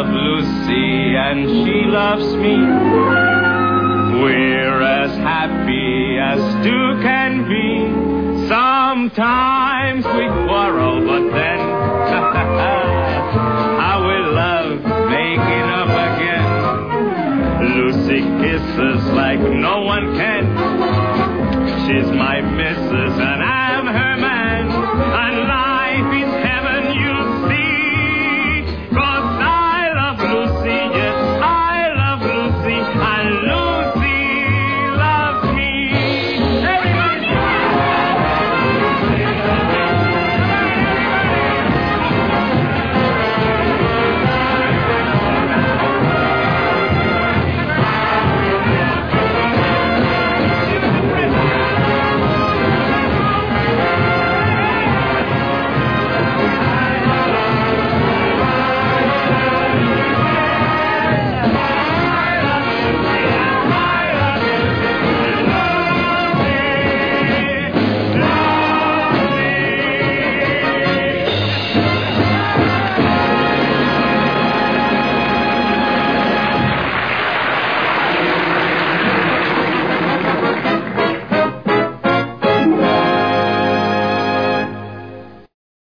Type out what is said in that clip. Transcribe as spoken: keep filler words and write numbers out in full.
love Lucy and she loves me. We're as happy as two can be. Sometimes we quarrel, but then how we love making up again. Lucy kisses like no one can. She's my missus and